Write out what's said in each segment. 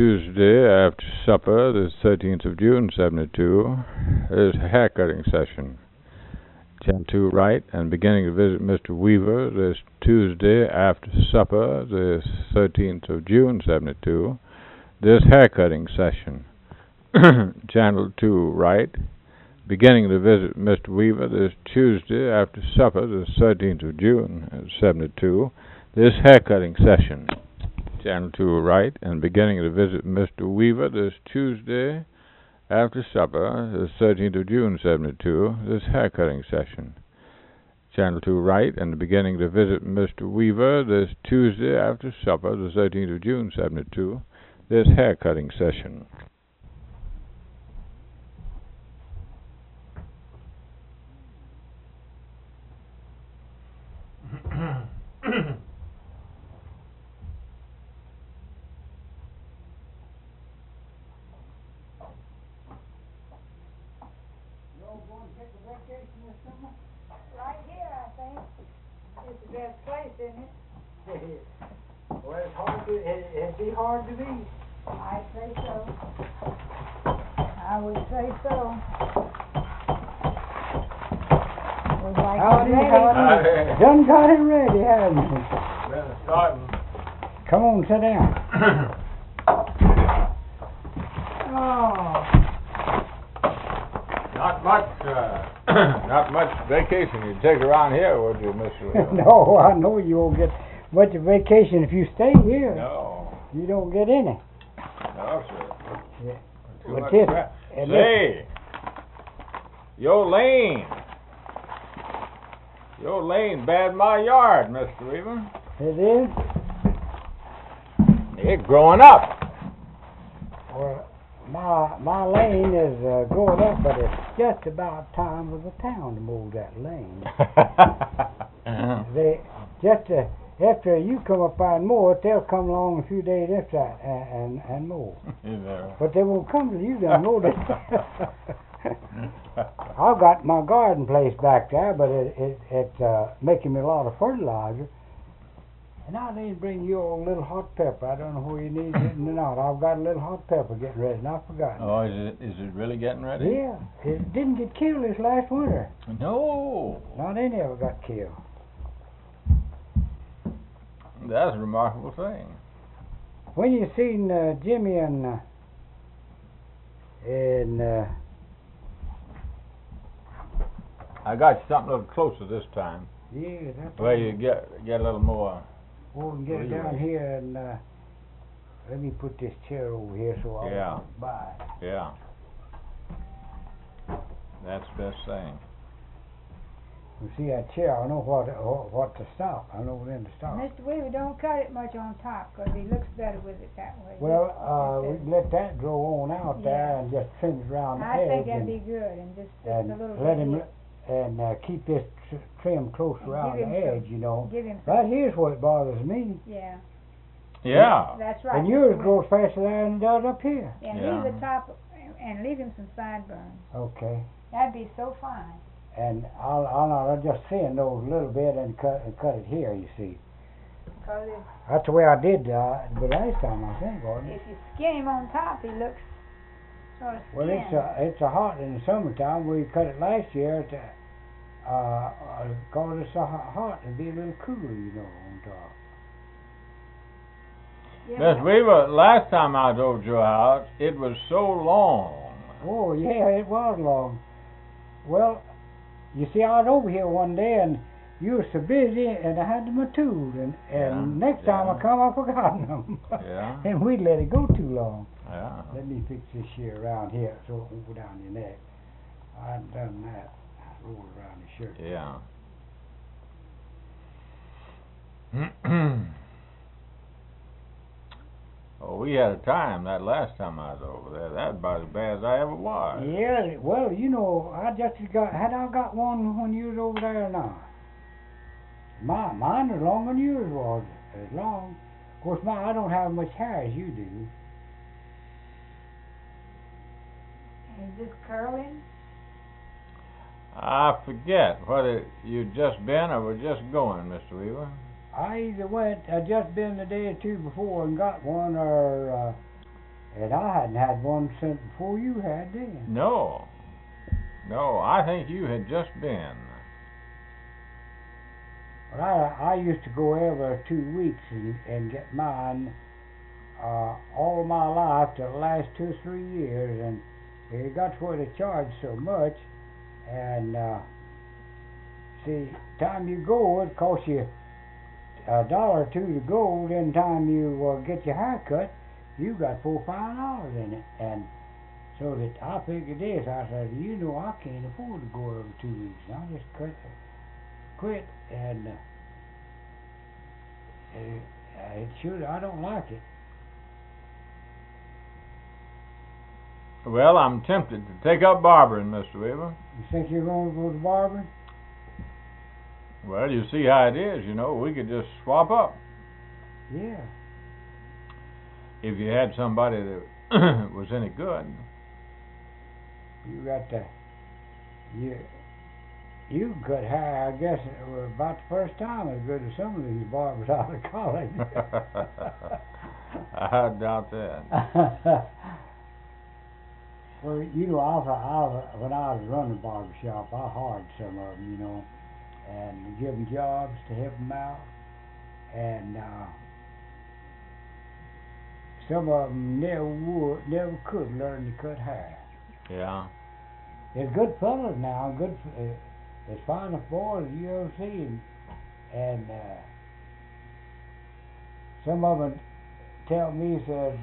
Tuesday after supper, the 13th of June, 72. There's a haircutting session. Channel 2 right, and beginning to visit Mr. Weaver this Tuesday after supper, the 13th of June, 72. This haircutting session. Channel 2 right, beginning to visit Mr. Weaver this Tuesday after supper, the 13th of June, 72. This haircutting session. Channel 2 right, and beginning to visit Mr. Weaver this Tuesday after supper, the 13th of June, 72. This haircutting session. Channel 2 right, and beginning to visit Mr. Weaver this Tuesday after supper, the 13th of June, 72. This haircutting session. Right here, I think. It's the best place, isn't it? Well, it's hard to, it'd be hard to beat. I'd say so. I would say so. Looks like Howdy, we're ready. howdy. Done got it ready, haven't you? Better starting. Come on, sit down. Oh. Not much vacation you take around here, would you, Mr. Weaver? No, I know you won't get much of vacation if you stay here. No. You don't get any. No, sir. Yeah. Too But much this- crap. and Say, your lane bad my yard, Mr. Weaver. It is? It's growing up. Well, my lane is going up, but it's just about time for the town to mow that lane. They just after you come up and mow it, they'll come along a few days after that and mow. But they won't come till you done mowed it. I've got my garden place back there, but it's making me a lot of fertilizer. And I didn't bring you a little hot pepper. I don't know where you need it or not. I've got a little hot pepper getting ready, and I forgot. Oh, is it really getting ready? Yeah, it didn't get killed this last winter. No. Not any of it got killed. That's a remarkable thing. When you seen Jimmy and I got you something a little closer this time. yeah, that's Where you get a little more. oh, we can get it down here and let me put this chair over here so I Yeah. won't by. Yeah. That's the best thing. You see that chair? I know what to stop. I know when to stop. Mr. Weaver, don't cut it much on top, 'cause he looks better with it that way. Well, we can let that grow on out there Yeah. and just trim it around the I edge think that'd and, be good, and just a and little let bit him here. and keep this trim close And around give the him some- edge, you know. Give him some. Right here's what bothers me. Yeah, Yeah. that's right. And yours grows faster than it does up here. And Yeah. leave the top, and leave him some sideburns. Okay. That'd be so fine. And I'll just thin those a little bit and cut it here. You see. 'Cause That's the way I did the last time I think, wasn't it? if you skin him on top, he looks sort of Well, skinned. it's a hot in the summertime. We cut it last year to cause it's so hot and be a little cooler, you know, on top. Yeah, Miss Weaver, last time I was over to your house, it was so long. Oh yeah, it was long. Well, you see, I was over here one day and you were so busy, and I had my tools, and Yeah, next time yeah. I come, I forgot them. Yeah. And we'd let it go too long. Yeah. Let me fix this here around here so it won't go down your neck. I've done that. Roll it around your shirt. Yeah. Oh, we had a time that last time I was over there. That was about as bad as I ever was. Yeah, well, you know, had I got one when you was over there or not? Mine was longer than yours was. As long. Of course, I don't have much hair as you do. Is this curling? I forget whether you'd just been or were just going, Mr. Weaver. I either went, I just been the day or two before and got one, or And I hadn't had one since before you had then. No. No, I think you had just been. But I used to go every 2 weeks and get mine all my life to the last 2 or 3 years, and it got to where they charged so much, and see, time you go, it costs you $1 or $2 to go. Then time you get your hair cut, you got $4 or $5 in it, and so that I figured this. I said, you know, I can't afford to go every 2 weeks. And I just quit, and it should. I don't like it. Well, I'm tempted to take up barbering, Mr. Weaver. You think you're going to go to barbering? Well, you see how it is, you know. We could just swap up. Yeah. If you had somebody that was any good. You got to. You can cut hair. I guess it was about the first time as good as some of these barbers out of college. I doubt that. Well, you know, when I was running a barber shop, I hired some of them, you know, and give them jobs to help them out, and some of them never could learn to cut hair. Yeah. There's good fellas now, good, as fine as boys you ever seen, and some of them tell me, says,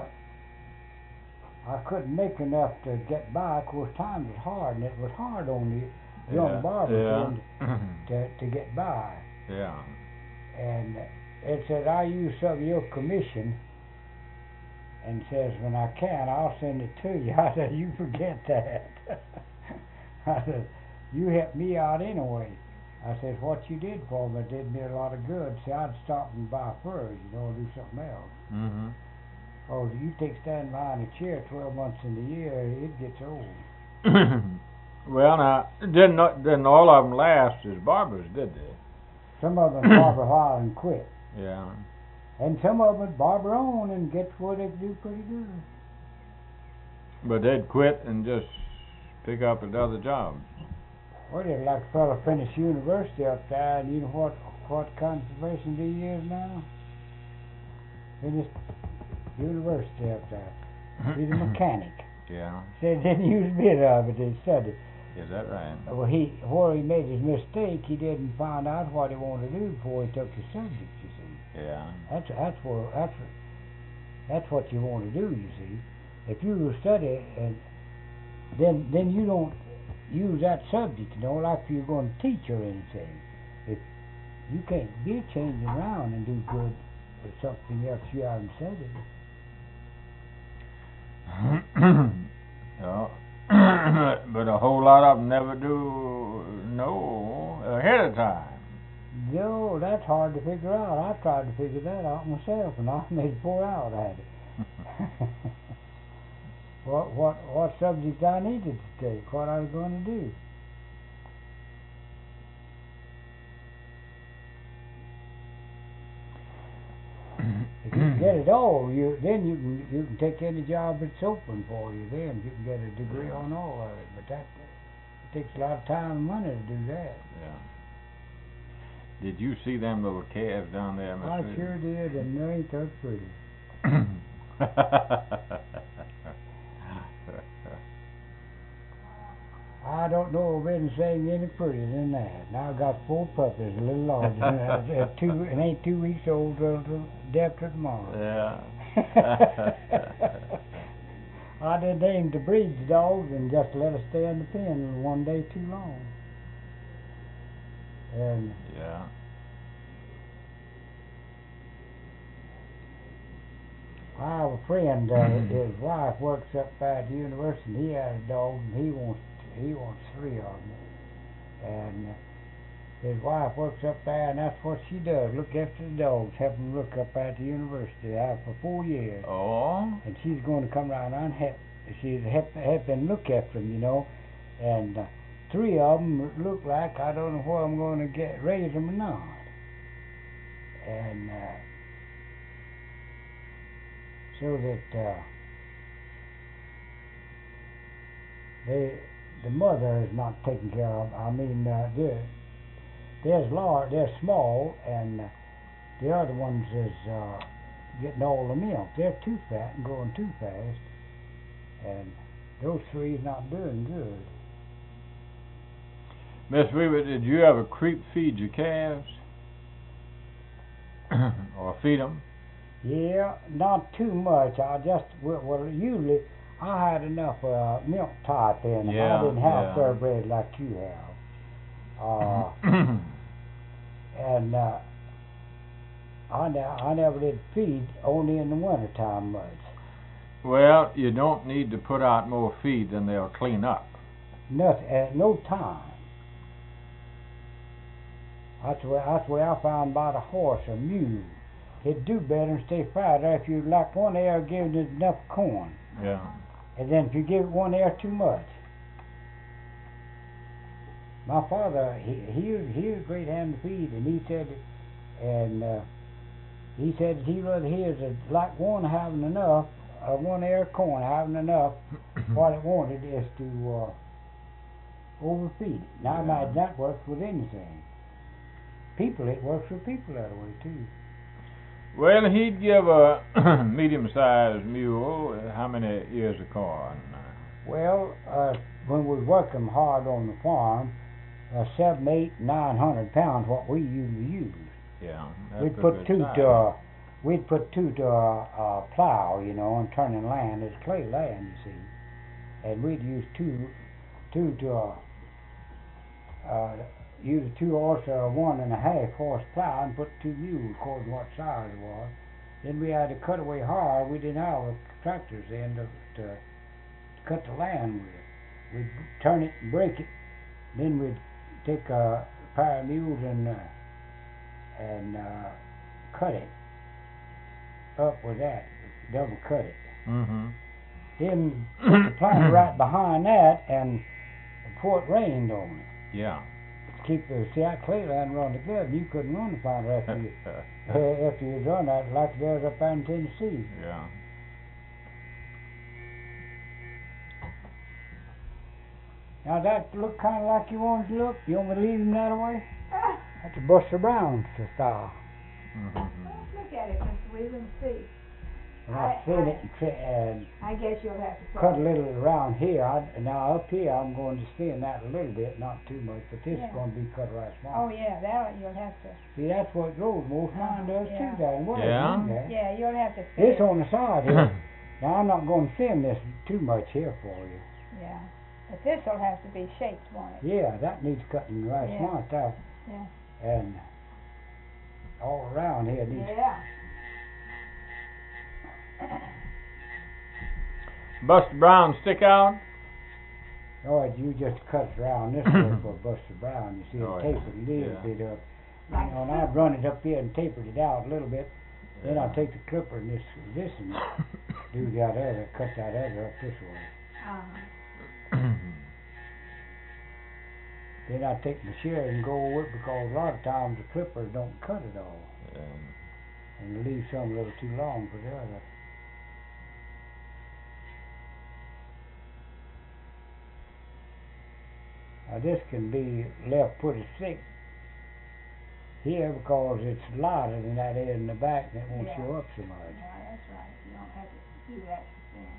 I couldn't make enough to get by. Of course, time was hard, and it was hard on the young barbers to get by. Yeah. And it said, I use some of your commission, and says, when I can, I'll send it to you. I said, you forget that. I said, you helped me out anyway. I said, what you did for me did me a lot of good. See, I'd stop and buy furs, you know, do something else. Mm-hmm. Oh, you stand behind a chair 12 months in the year, it gets old. Well, now, didn't all of them last as barbers, did they? Some of them barber a while and quit. Yeah. And some of them barber on and get where they do pretty good. But they'd quit and just pick up another job. Well, there's like a fellow finished university up there, and you know what conservation he is now? Finished university up there. He's a mechanic. Yeah. Said didn't use a bit of it, he studied. Is that right? Well, where he made his mistake, he didn't find out what he wanted to do before he took his subject, you see. Yeah. That's what you want to do, you see. If you study, and then you don't use that subject, you know, like if you're going to teach or anything. If you can't be changing around and do good with something else you haven't studied. No. But a whole lot of them never do know ahead of time. No, that's hard to figure out. I tried to figure that out myself, and I made 4 hours at it. What subject I needed to take, what I was going to do. If you can get it all, then you can take any job that's open for you. Then you can get a degree on all of it. But it takes a lot of time and money to do that. Yeah. Did you see them little calves down there, Mr. I sure did, and they ain't that pretty. I don't know of anything any prettier than that. Now I've got 4 puppies, a little larger than that. It ain't 2 weeks old till day after tomorrow. Yeah. I didn't aim to breed the dogs and just let us stay in the pen one day too long. And yeah. I have a friend, his wife works up at the university, and he has a dog, and he wants 3 of them. And his wife works up there, and that's what she does, look after the dogs, help them look up at the university. I have for 4 years. Oh. And she's going to come around and help them look after them, you know. And 3 of them look like I don't know where I'm going to raise them or not. And so that the mother is not taken care of. I mean, they're small, and the other ones is getting all the milk. They're too fat and growing too fast, and those three is not doing good. Miss Weaver, did you ever creep feed your calves? Or feed them? Yeah, not too much. Well, usually I had enough milk type in them. Yeah, I didn't have yeah. thoroughbred like you have. And I never did feed, only in the wintertime much. Well, you don't need to put out more feed than they'll clean up. Nothing, at no time. That's the way I found about a horse or mule. It'd do better and stay fatter if you like one air giving it enough corn. Yeah. And then if you give it one air too much. My father, he was a great hand to feed, and he said he'd rather hear it like one having enough, one air corn having enough, what it wanted is to overfeed it. Now, Yeah. that works with anything. It works with people that way too. Well, he'd give a medium-sized mule how many ears of corn? Well, when we was working hard on the farm, 700, 800, 900 pounds, what we usually use. Yeah. That's We'd a put good two size. to a plow, and turning land. It's clay land, you see, and we'd use two to use a 2 horse or a 1.5 horse plow and put 2 mules according to what size it was. Then we had to cut away hard. We didn't have tractors then to cut the land with. We'd turn it and break it. Then we'd take a pair of mules and cut it up with that, double cut it. Mm-hmm. Then put the plow right behind that and before it rained on it. Yeah. See that clay land run together. You couldn't run the plow after you run that like there's up there in Tennessee. Yeah. Now that look kind of like you want it to look. You want me to leave him that way? That's a Buster Brown style. Mm-hmm. Let's look at it, Mr. Weaver, and see. And I thin it and I guess you'll have to cut a little around here. Now up here I'm going to thin that a little bit, not too much, but this is Yeah. going to be cut right Oh small. yeah, that you'll have to. See, that's what grows. Most mine does Yeah. too, that. What Yeah? Yeah, you'll have to. This fit. on the side here. Now I'm not going to thin this too much here for you. Yeah, but this will have to be shaped, won't it? Yeah, that needs cutting right Yeah. smart there. Yeah. And all around here needs. Yeah. Buster Brown stick out? Oh, you just cut it around this way for Buster Brown. You see, Oh, it yeah. tapered a little Yeah. bit up. Like And I'd run it up here and tapered it out a little bit. Then Yeah. I'd take the clipper and this and do that other, cut that other up this way. Then I'd take my shears and go over it because a lot of times the clippers don't cut it all. Yeah. And leave some a little too long for the other. Now this can be left pretty thick here because it's lighter than that is in the back and it won't Yeah. show up so much. Yeah, that's right. You don't have to do that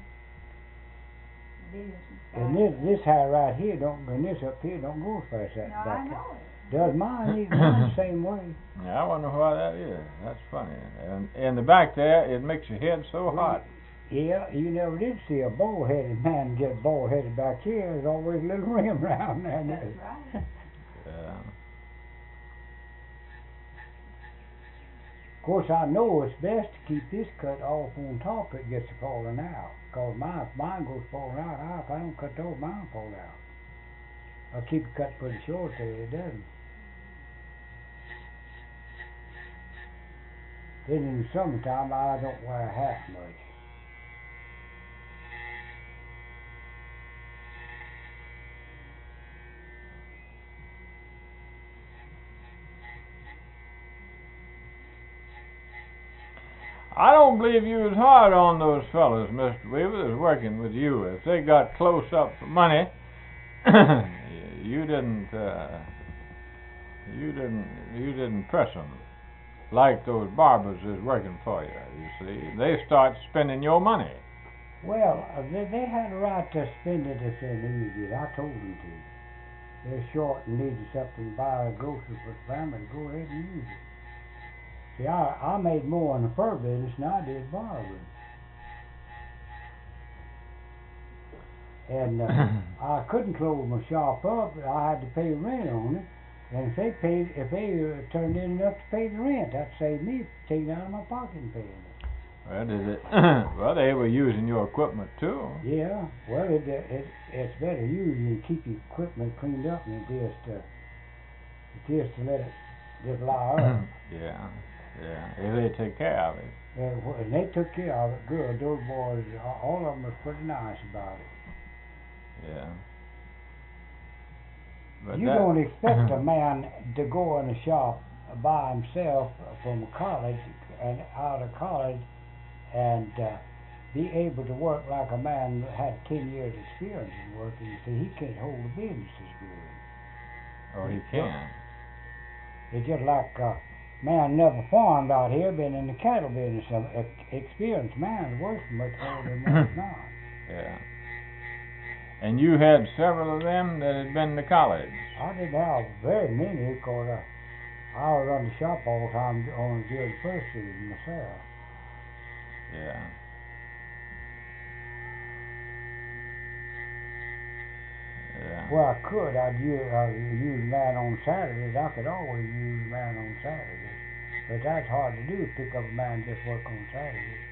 then. And this hair right here and this up here don't go as fast as that No, I back. know it. Does mine the same way. Yeah, I wonder why that is. That's funny. And in the back there, it makes your head so hot. Yeah, you never did see a bald-headed man get bald-headed back here. There's always a little rim around there. That's right. Yeah. Of course, I know it's best to keep this cut off on top. It gets falling out. Cause mine goes falling out. If I don't cut those, mine fall out. I'll keep it cut pretty short till it doesn't. Then in the summertime, I don't wear a hat much. I don't believe you was hard on those fellas, Mr. Weaver, that's working with you. If they got close up for money, you didn't press them like those barbers is working for you. You see, they start spending your money. Well, they had a right to spend it if they needed it. I told them to. They're short and needed something to buy groceries for the family. Go ahead and use it. See, I made more in the fur business than I did barbering. And I couldn't close my shop up. I had to pay rent on it. And if they turned in enough to pay the rent, that saved me taking out of my pocket and paying it. Well, well, they were using your equipment too. Yeah, well, it's better using to keep your equipment cleaned up than it is to let it just lie up. Yeah. If they take care of it. And they took care of it good. Those boys, all of them was pretty nice about it. Yeah. But you don't expect a man to go in a shop by himself from college and out of college and be able to work like a man that had 10 years experience in working. You see, he can't hold a business as good. Oh, he can. It's just like a man never farmed out here, been in the cattle business. An experienced man works much more than one's not. Yeah. And you had several of them that had been to college. I didn't have very many because I was on the shop all the time on the university myself. Yeah. Well, I could. I'd use a man on Saturdays. I could always use a man on Saturdays. But that's hard to do, pick up a man just work on Saturdays.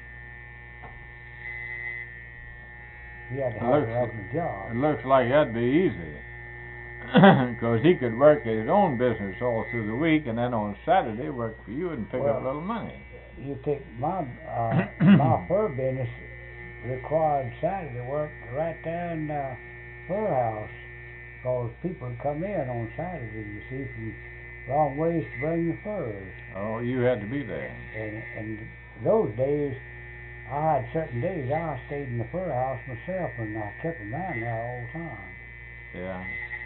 He had to have a regular job. It looks like that'd be easy. Because he could work his own business all through the week and then on Saturday work for you and pick up a little money. You think my fur business required Saturday work right there in the fur house, because people would come in on Saturday, you see, from long ways to bring the furs. Oh, you had to be there. And those days, I had certain days I stayed in the fur house myself, and I kept a man there all the time. Yeah.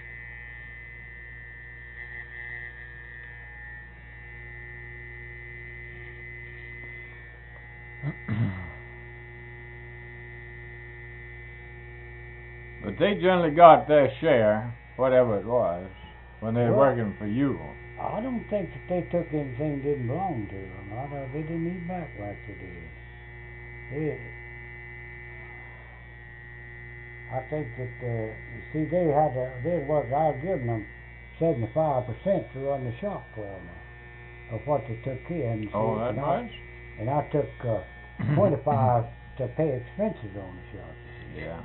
But they generally got their share, whatever it was, when they were working for you. I don't think that they took anything that didn't belong to them. They didn't eat back like they did. I think that, you see, they'd work. I was giving them 75% to run the shop for me of what they took in. Oh, that much? And I took 25 to pay expenses on the shop. Yeah.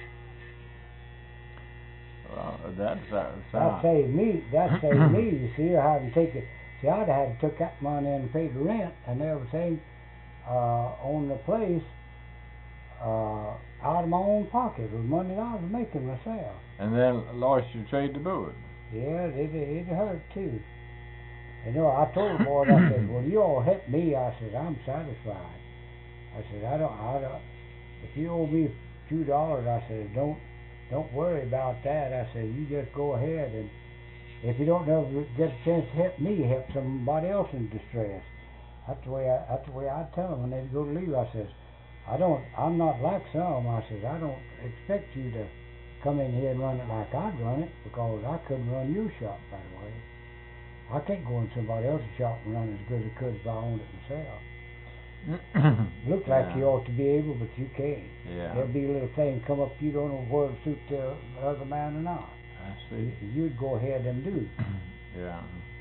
Well, that saved me. That saved me. You see, I hadn't taken. See, I'd have had to took that money and paid the rent and everything on the place out of my own pocket. It was money that I was making myself. And then lost your trade to boot. Yeah, it hurt too. You know, I told the boys, I said, well, you all help me. I said, I'm satisfied. I said, I don't. If you owe me $2, I said, don't worry about that. I said, you just go ahead, and if you don't ever get a chance to help me, help somebody else in distress. That's the way I tell them when they go to leave. I says, I'm not like some. I says, I don't expect you to come in here and run it like I'd run it, because I couldn't run your shop that way. I can't go in somebody else's shop and run as good as I could if I owned it myself. Look like you ought to be able, but you can't. Yeah. There'll be a little thing come up, you don't know whether it suit the other man or not. I see. You'd go ahead and do. Yeah.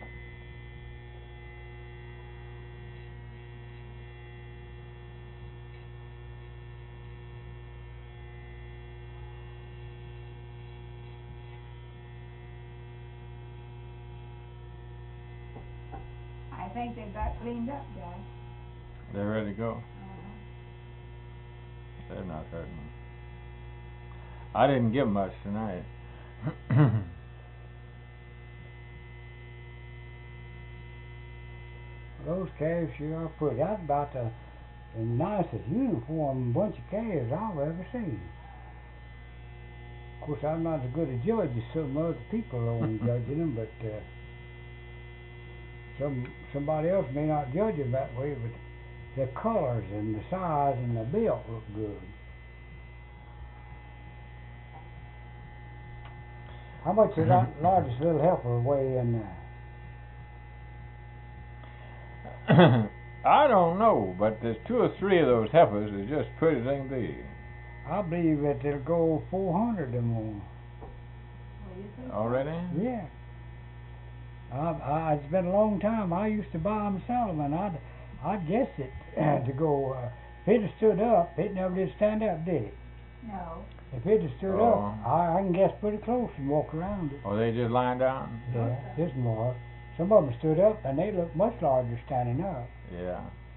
I think they got cleaned up, Jack. They're ready to go. They're not hurting. I didn't give much tonight. Those those calves sure are pretty. That's about the nicest uniform bunch of calves I've ever seen. Of course, I'm not as good a judge as some other people on judging them, but somebody else may not judge them that way, but the colors and the size and the build look good. How much does that largest little heifer weigh in there? I don't know, but there's 2 or 3 of those heifers that are just pretty dang big. I believe that it'll go 400 or more. Already? Yeah. It's been a long time. I used to buy them and sell them, and I'd guess it to go. If it had stood up, it never did stand up, did it? No. If it had stood up, I can guess pretty close and walk around it. Oh, they just lying down? Yeah, just more. Some of them stood up, and they look much larger standing up. Yeah.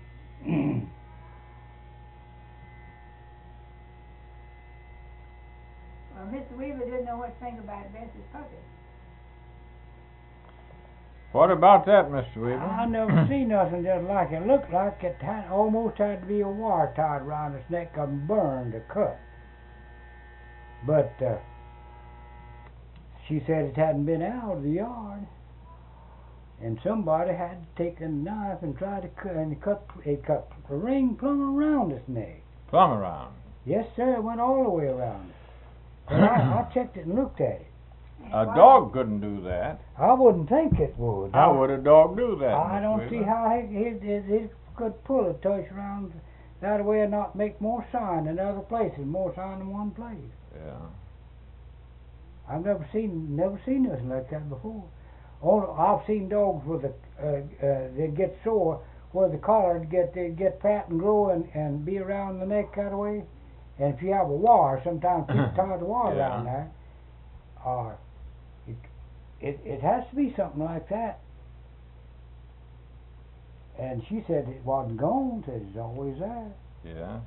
Well, Mr. Weaver didn't know what to think about Bessie's puppy. What about that, Mr. Weaver? I never seen nothing just like it. Looked like it almost had to be a wire tied around its neck and burned or cut. But she said it hadn't been out of the yard, and somebody had taken a knife and tried to cut the ring plumb around its neck. Plumb around? Yes, sir. It went all the way around it. And I checked it and looked at it. A dog couldn't do that. I wouldn't think it would. How would a dog do that? I don't Mr. see Weaver? how it could pull a touch around that way and not make more sign in other places, more sign in one place. Yeah. I've never seen nothing like that before. I've seen dogs with they get sore where the collar they'd get fat and grow and be around the neck that way. And if you have a wire, sometimes people tie the wire Yeah. around there. It has to be something like that. And she said it wasn't gone, said it's always there. Yeah.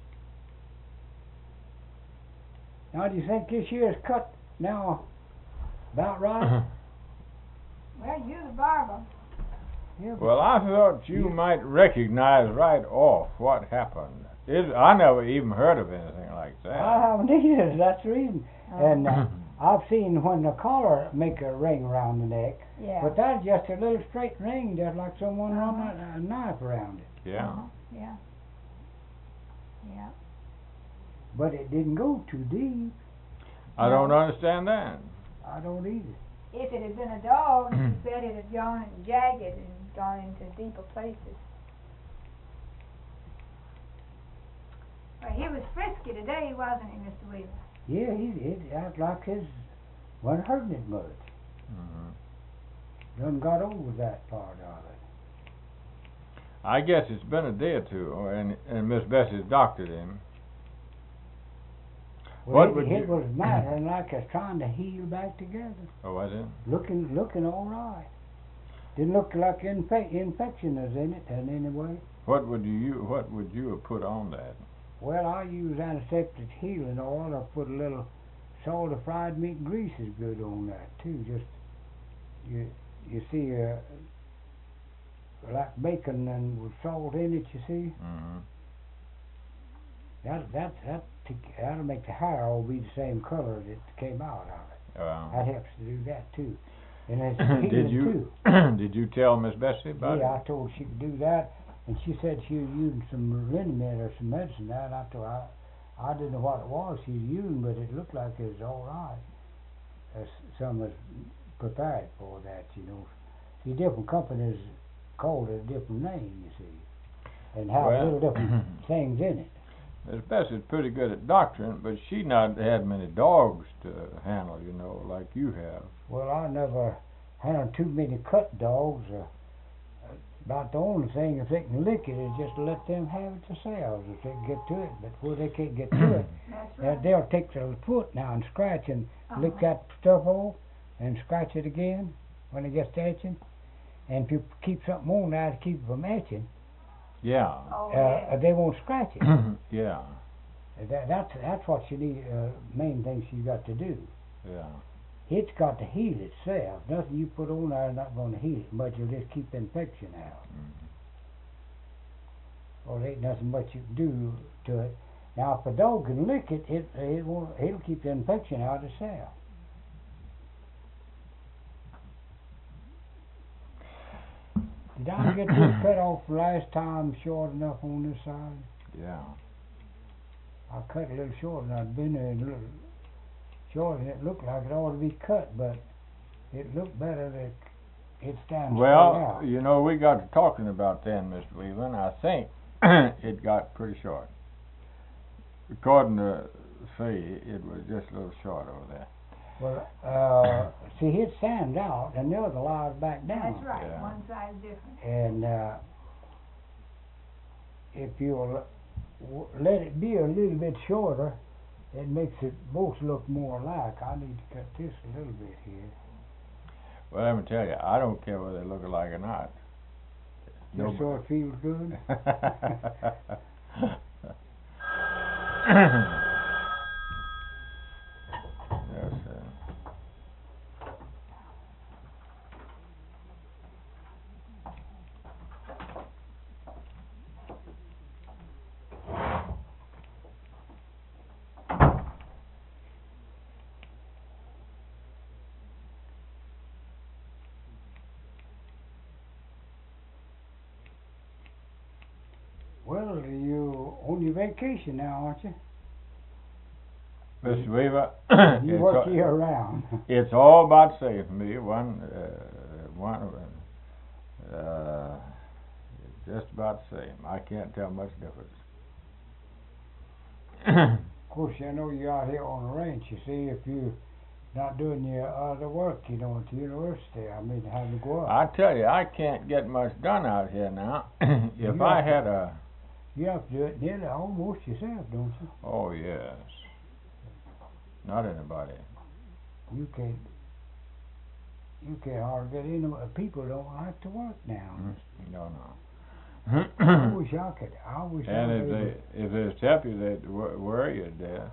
Now, do you think this year's cut now about right? Well, you're the barber. Yeah, Well, I thought you might recognize right off what happened. I never even heard of anything like that. I haven't either. That's the reason. And I've seen when the collar make a ring around the neck, Yeah. but that's just a little straight ring, just like someone run a knife around it. Yeah. Yeah. Yeah. But it didn't go too deep. I don't understand that. I don't either. If it had been a dog, you bet it had gone and jagged and gone into deeper places. Well, he was frisky today, wasn't he, Mr. Weaver? Yeah, it acted like his wasn't hurting it much. Mhm. Done got over that part of it. I guess it's been a day or two, and Miss Bessie's doctored him. Well, What would it you- was mattering like it's trying to heal back together. Oh, was it? Looking all right. Didn't look like infection was in it in any way. What would you have put on that? Well, I use antiseptic healing oil. I put a little salt of fried meat grease is good on that too. Just you see like bacon and with salt in it. You see Mm-hmm. that'll make the hair all be the same color that came out of it. That helps to do that too. And it's healing Did you too. did you tell Miss Bessie about Yeah, it? I told her she could do that, and she said she was using some liniment or some medicine there, and I told her I didn't know what it was she was using, but it looked like it was all right. Some was prepared for that, you know. See, different companies called it a different name, you see, and have Well, little different things in it. Miss Bessie's pretty good at doctoring, but she not had many dogs to handle, you know, like you have. Well, I never handled too many cut dogs. About the only thing, if they can lick it, is just to let them have it themselves if they can get to it. But where they can't get to it, That's right. they'll take their foot now and scratch and lick that stuff off and scratch it again when it gets to etching. And if you keep something on there to keep it from etching, Yeah. Oh, yeah. they won't scratch it. Yeah. That's what you need. Main thing you got to do. Yeah. It's got to heal itself. Nothing you put on there is not going to heal it, but you'll just keep infection out. Well, there ain't nothing much you can do to it. Now, if a dog can lick it, it'll keep the infection out itself. Did I get this cut off last time short enough on this side? Yeah. I cut a little short, and I'd been there a little short, and it looked like it ought to be cut, but it looked better that it stands straight out. Well, you know, we got to talking about then, Mr. Weaver, and I think it got pretty short. According to Fee, it was just a little short over there. Well, see, it stands out, and the other lies back down. That's right, Yeah. one side is different. And if you'll let it be a little bit shorter, it makes it both look more alike. I need to cut this a little bit here. Well, let me tell you, I don't care whether they look alike or not. Just so it feels good. Yes, Well, you on your vacation now, aren't you? Mr. Weaver, You work year round. it's all about saving me. Just about the same. I can't tell much difference. Of course, I know you're out here on the ranch. You see, if you're not doing your other work, you know, at the university, I mean, having to go up. I tell you, I can't get much done out here now. If You I have to- had a... You have to do it nearly almost yourself, don't you? Oh, yes. Not anybody. You can't hardly get in. People don't like to work now. No. I wish I could. I wish And I if could. it's tempted, they'd worry you to death.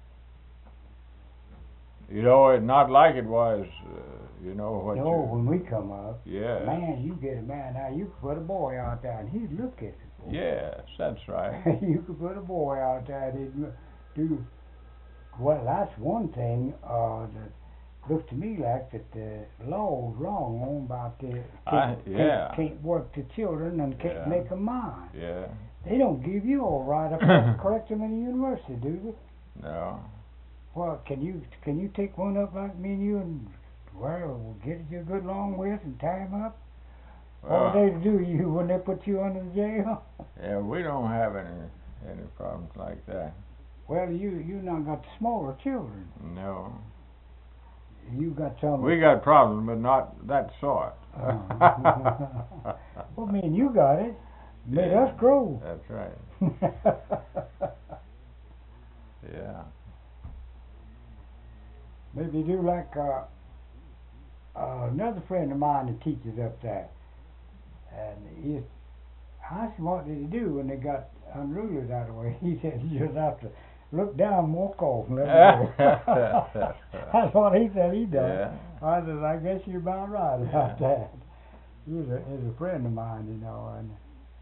You know, it's not like it was, you know, what No, you... when we come up, Yes. man, you get a man now. You could put a boy out there, and he'd look at it. Yes, that's right. You could put a boy out there, and he'd do. Well, that's one thing that looks to me like that the law's wrong on about the can't work the children and can't Yeah. make them mind. Yeah, They don't give you a right up to correct them in the university, do they? no. Well, can you take one up like me and you and we'll get you a good long whip and tie him up? What would they do to you when they put you under the jail? Yeah, we don't have any problems like that. Well, you not got the smaller children. No. You got some. We got problems, but not that sort. Well, me and you got it. Made Yeah. us grow. That's right. Yeah. Maybe do like another friend of mine that teaches up there. And I asked him what did he do when they got unruly that way. He said you just have to look down and walk off and let it go. That's what he said he done. Yeah. I said, I guess you're about right about Yeah. that. He's a friend of mine, you know, and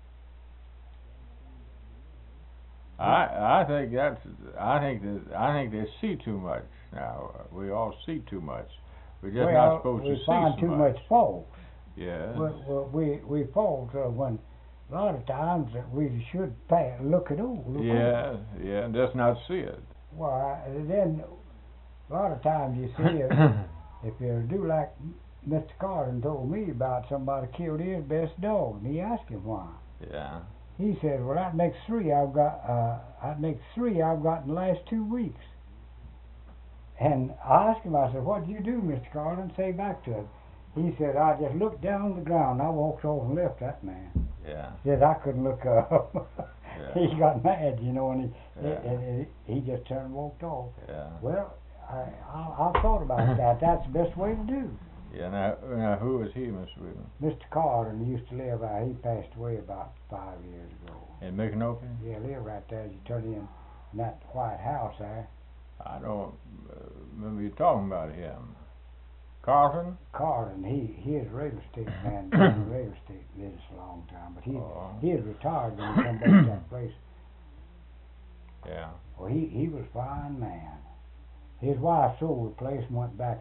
I think they see too much now. We all see too much. We're just not supposed to we see find so too much fault. Yes. Well, we fault when a lot of times that we should look it over. Look Yeah, over. yeah, and just not see it. Well, then a lot of times you see if you do like Mr. Carden told me about somebody killed his best dog, and he asked him why. Yeah. He said, "Well, that makes three I've got. That makes three I've got in the last 2 weeks." And I asked him, I said, "What did you do, Mr. Carden? Say back to him." He said, "I just looked down on the ground. I walked over and left that man." Yeah. He said, "I couldn't look up." Yeah. He got mad, you know, and Yeah. he just turned and walked off. Yeah. Well, I thought about that. That's the best way to do. Yeah. Now who is he, Mr. Weaver? Mr. Carden used to live out. He passed away about 5 years ago. In Micanopy? Yeah, live right there as you turn in that white house there. I don't remember you talking about him. Carlton? Carlton, he is a real estate man, been in the real estate business a long time, but he is retired when he come back to that place. Yeah. Well, he was a fine man. His wife sold the place and went back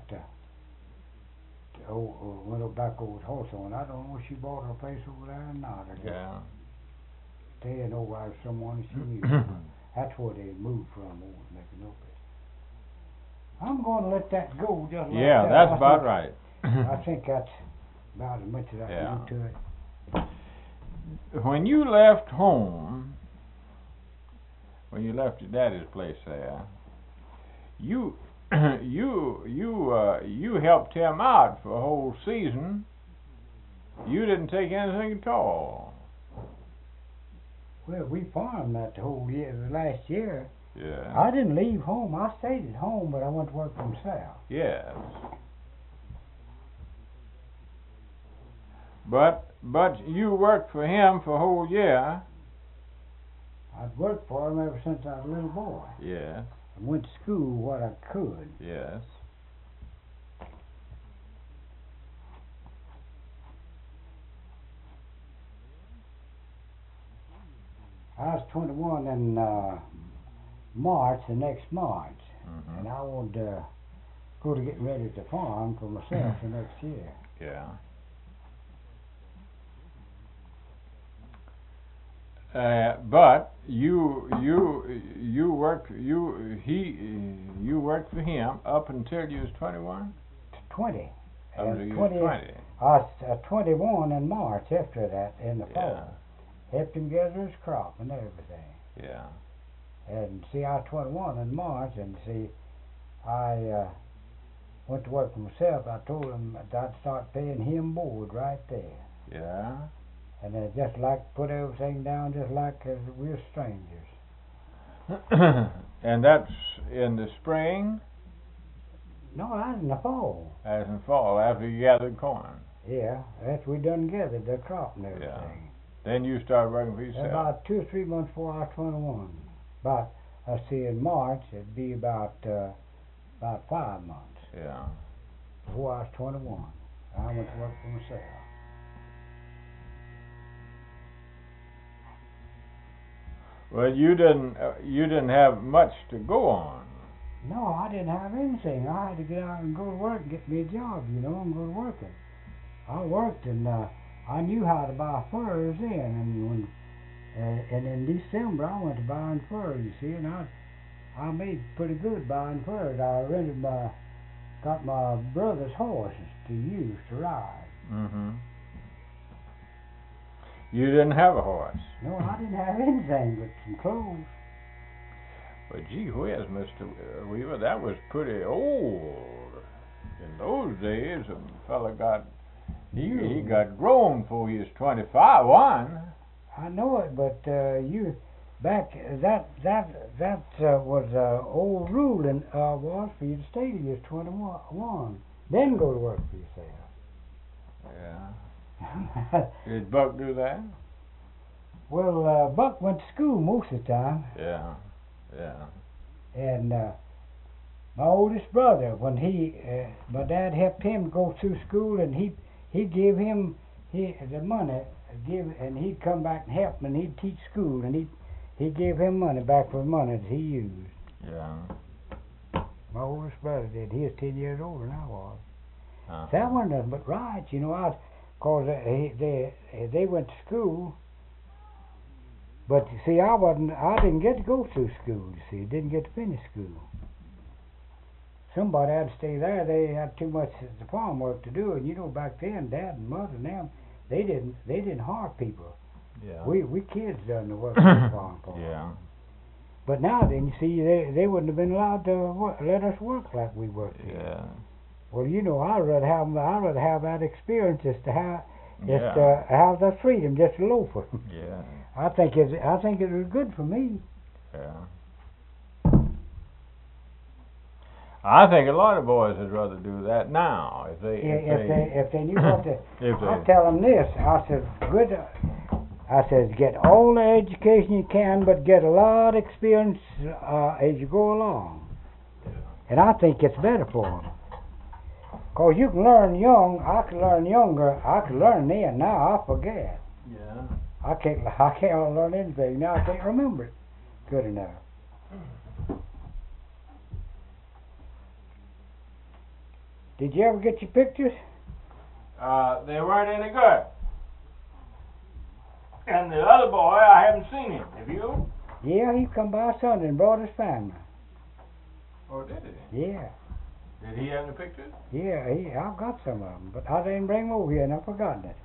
went back over to Hawthorne. I don't know if she bought her place over there or not. Or Yeah. staying over there with someone she knew. That's where they moved from over to Micanopy. I'm going to let that go just like that. Yeah, that's about right. I think that's about as much as I Yeah. can do to it. When you left home, when you left your daddy's place there, you helped him out for a whole season. You didn't take anything at all. Well, we farmed that the whole year, the last year. Yeah. I didn't leave home. I stayed at home, but I went to work for myself. Yes. But you worked for him for a whole year. I'd worked for him ever since I was a little boy. Yes. I went to school what I could. Yes. I was 21 in March, the next March, Mm-hmm. and I would go to getting ready to farm for myself the next year. Yeah. But you worked for him up until you was 21. 20. Up And until you was 20. I was 21 in March after that, in the Yeah. fall. Helped him gather his crop and everything. Yeah. And see, I was 21 in March, and see, I went to work for myself. I told him that I'd start paying him board right there. Yeah. And then just like put everything down just like as we're strangers. And that's in the spring, No, that's in the fall. as in fall, after you gathered corn. Yeah, after we done gathered the crop and everything. Yeah. Then you started working for yourself. About 2 or 3 months before I was 21. About, I see, in March it'd be about 5 months Yeah. before I was 21. I went to work for myself. Well, you didn't have much to go on. No, I didn't have anything. I had to get out and go to work and get me a job, and go to working. I worked, and I knew how to buy furs then, and in December I went to buying furs, you see, and I made pretty good buying furs. I got my brother's horses to use to ride. Mm-hmm. You didn't have a horse. No, I didn't have anything but some clothes. But gee whiz, Mr. Weaver, that was pretty old. In those days, a fella he got grown before he was 25. I know it, but back that was old rule and was for you to stay till you was 21, then go to work for yourself. Yeah. Did Buck do that? Well, Buck went to school most of the time, Yeah. Yeah. and my oldest brother, when my dad helped him go through school, and he gave him the money, and he'd come back and help him, and he'd teach school, and he gave him money back for money that he used. Yeah. My oldest brother did. He was 10 years older than I was. Uh-huh. That wasn't nothing but right, cause they went to school. But you see, I didn't get to go through school. You see, didn't get to finish school. Somebody had to stay there. They had too much the farm work to do, and back then, Dad and Mother and them, they didn't hire people. Yeah. We kids done the work on the farm for 'em. Yeah. But now then, you see, they wouldn't have been allowed to let us work like we worked here. Yeah. Well, I'd rather have that experience as to have the freedom just to loaf. Yeah. I think it was good for me. Yeah. I think a lot of boys would rather do that now if If they knew what to. if I they tell them this. I said, good. I said, get all the education you can, but get a lot of experience as you go along. And I think it's better for them. 'Cause you can learn young. I can learn younger. I can learn then. Now I forget. Yeah. I can't learn anything. Now I can't remember it good enough. Did you ever get your pictures? They weren't any good. And the other boy, I haven't seen him. Have you? Yeah, he come by Sunday and brought his family. Oh, did he? Yeah. Did he have any pictures? Yeah, I've got some of them, but I didn't bring them over here and I've forgotten it.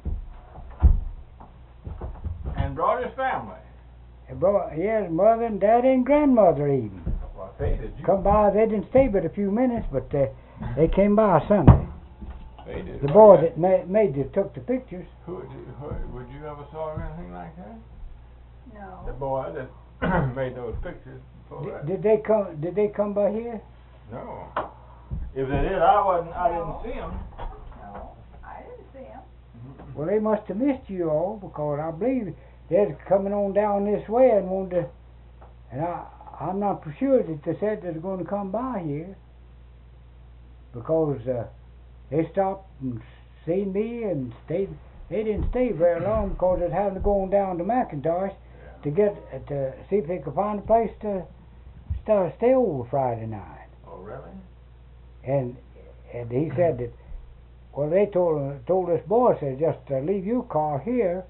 And brought his family. Yeah, his mother and daddy and grandmother even. Well, say, did you? Come by, they didn't stay but a few minutes, but they came by Sunday. They did. The boy that took the pictures. Would you ever saw anything like that? No. The boy that made those pictures before that. Did they come by here? No. If they did, I didn't see them. No, I didn't see him. Well, they must have missed you all, because I believe they're coming on down this way and wanted to, and I'm not for sure that they said they're going to come by here, because they stopped and seen me and stayed. They didn't stay very long because they're having to go on down to McIntosh to see if they could find a place to stay over Friday night. Oh, really? And he said that, well, they told this boy, said, just leave your car here,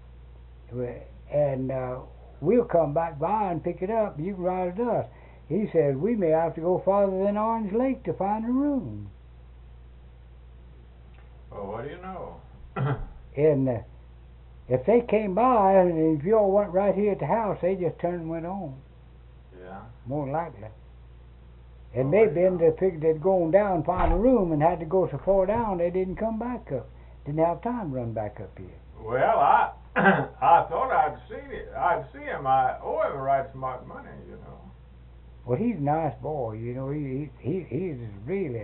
and we'll come back by and pick it up. You can ride with us. He said, we may have to go farther than Orange Lake to find a room. Well, what do you know? And if they came by, and if you all went right here at the house, they just turned and went on. Yeah. More likely. And they figured they'd gone down and find a room and had to go so far down they didn't come back up. Didn't have time to run back up here. Well, I thought I'd seen it. I'd see him. I owe him a right smart money, you know. Well, he's a nice boy, you know. He's really.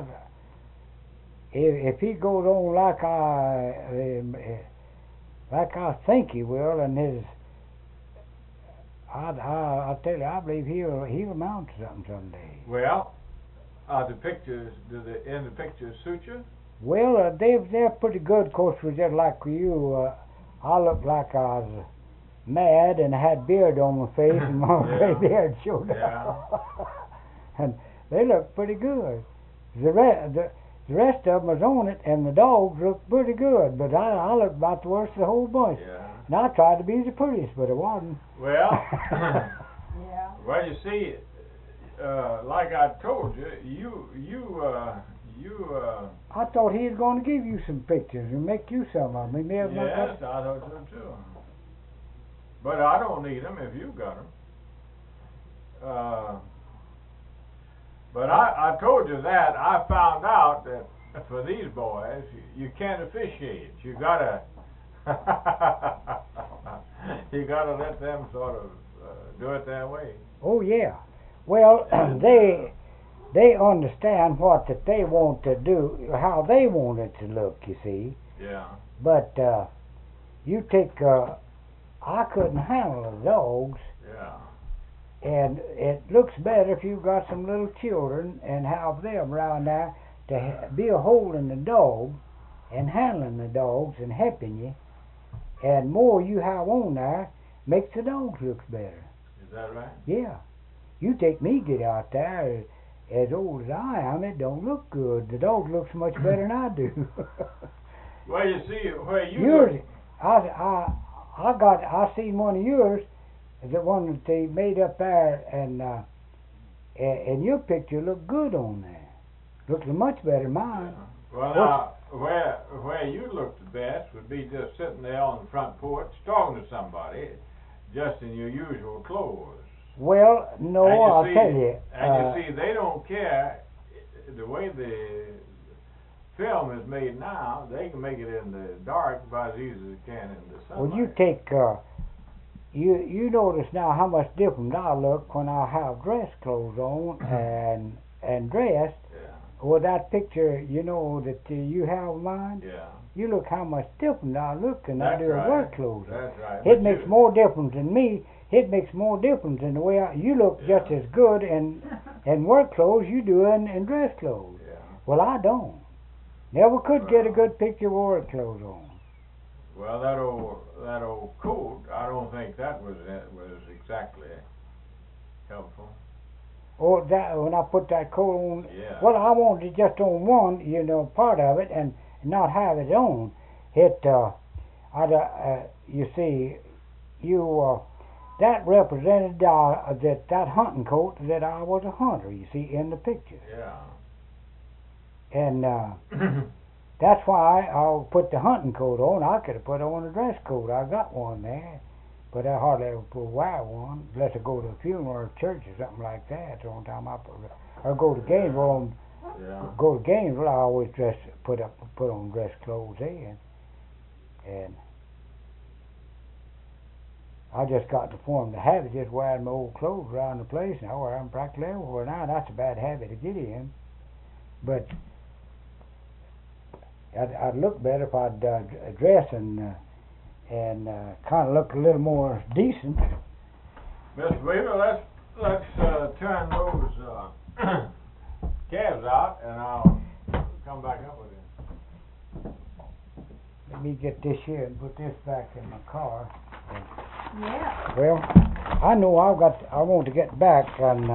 If he goes on like I think he will, and I tell you, I believe he'll amount to something someday. Well, the pictures, do the pictures suit you? Well, they're pretty good. Of course, just like you, I looked like I was mad and I had beard on my face, and my gray beard showed up. And they look pretty good. The rest of them was on it, and the dogs looked pretty good, but I looked about the worst of the whole bunch. Yeah. And I tried to be the prettiest, but I wasn't. Well, Yeah. well, you see, like I told you, I thought he was going to give you some pictures and make you some of them. He may have not yes, got- I thought so too. But I don't need them if you got them. But I told you that I found out that for these boys, you can't officiate. You gotta let them sort of do it their way. Oh yeah. Well, they understand what that they want to do, how they want it to look. You see. Yeah. But you take. I couldn't handle the dogs. Yeah. And it looks better if you've got some little children and have them around there to be a holding the dog and handling the dogs and helping you. And more you have on there makes the dogs look better. Is that right? Yeah. You take me get out there as old as I am, it don't look good. The dog looks much better than I do. Well, you see, where you Yours, look, I seen one of yours, the one that they made up there, and your picture looked good on there. Looked much better than mine. well, now, where you look the best would be just sitting there on the front porch talking to somebody, just in your usual clothes. Well, no, And I'll see, tell you. And you see, they don't care the way the film is made now. They can make it in the dark about as easy as they can in the sunlight. Well, you take, you notice now how much different I look when I have dress clothes on and dressed. Yeah. With that picture, you know, that you have of mine. Yeah. You look how much different I look than I That's do in right. work clothes. That's right. It But makes you- more difference than me. It makes more difference in the way you look Yeah. just as good in work clothes you do in dress clothes. Yeah. Well, I don't. Never could get a good picture of work clothes on. Well, that old coat, I don't think that was exactly helpful. Or that when I put that coat on. Yeah. Well, I wanted it just on one, part of it, and not have it on. You see, that represented that hunting coat that I was a hunter. You see in the picture. Yeah. And that's why I put the hunting coat on. I could have put on a dress coat. I got one there, but I hardly ever wear one unless I go to a funeral or a church or something like that. The only time I go to Gainesville. Yeah. Go to Gainesville, I always put on dress clothes then, and I just got to form the habit just wearing my old clothes around the place. And I wear them practically everywhere now. That's a bad habit to get in, but I'd look better if I'd dress and kind of look a little more decent. Mr. Weaver, let's turn those calves out, and I'll come back up with you. Let me get this here and put this back in my car. Yeah. Well, I know I want to get back, and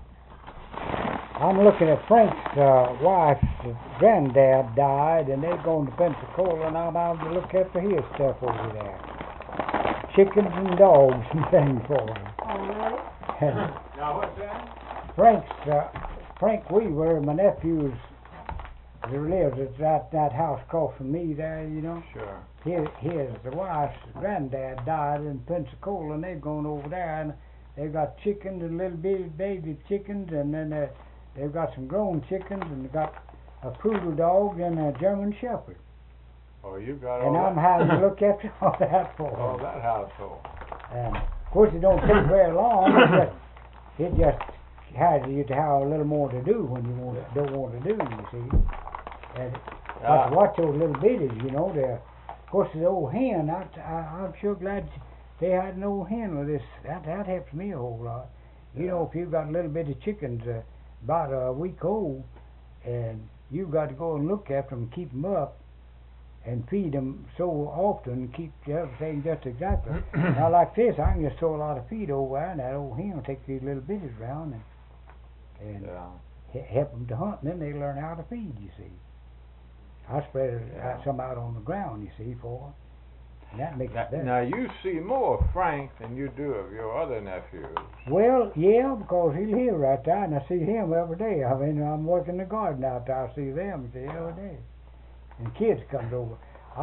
I'm looking at Frank's wife's granddad died, and they're going to Pensacola, and I'm out to look after his stuff over there. Chickens and dogs and things for him. Oh, really? Now, what's that? Frank Weaver, my nephew's, who lives at that house across from me there, Sure. The wife's granddad died in Pensacola, and they've gone over there, and they've got chickens and little baby chickens, and then they've got some grown chickens, and they've got a poodle dog and a German Shepherd. Oh, you got all And I'm that? having to look after all that for All them. that household. And of course, it don't take very long. It just has you to have a little more to do when you don't want to do. You see, and but to watch those little bitties, of course, the old hen. I'm sure glad they had an old hen with this. That helps me a whole lot. If you've got little bitty chickens about a week old, and you've got to go and look after them, keep them up, and feed them so often, keep everything just exactly. Now, like this, I can just throw a lot of feed over there, and that old hen will take these little bitties around and help them to hunt, and then they learn how to feed, you see. I spread some out on the ground, you see, for them, and that makes it better. Now, you see more of Frank than you do of your other nephews. Well, yeah, because he lives right there, and I see him every day. I mean, I'm working the garden out there, I see them every day. And kids comes over.